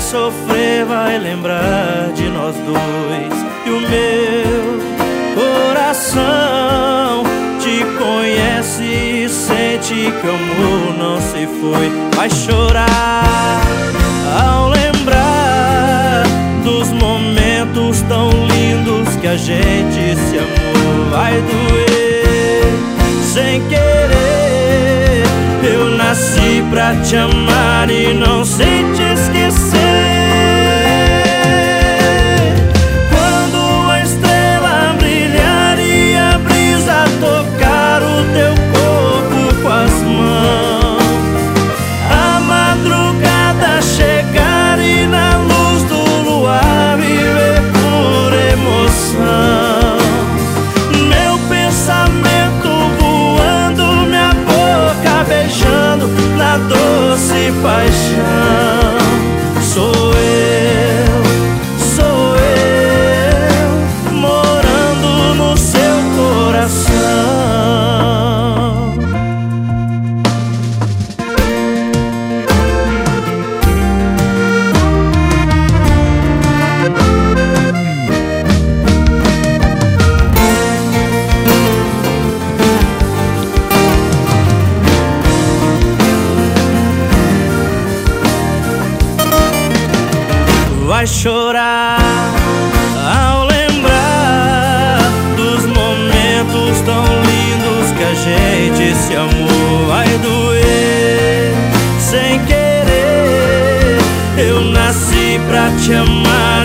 sofrer vai lembrar de nós dois. E o meu coração te conhece e sente que o amor não se foi. Vai chorar ao lembrar dos momentos tão lindos que a gente se amou. Vai doer sem querer. Eu nasci pra te amar e não sei te esquecer. Quando a estrela brilhar e a brisa tocar o teu corpo com as mãos, a madrugada chegar e na luz do luar viver por emoção. Meu pensamento voando, minha boca beijando na doce paixão. Sou eu morando no seu coração. Vai chorar ao lembrar dos momentos tão lindos que a gente se amou. Vai doer sem querer. Eu nasci pra te amar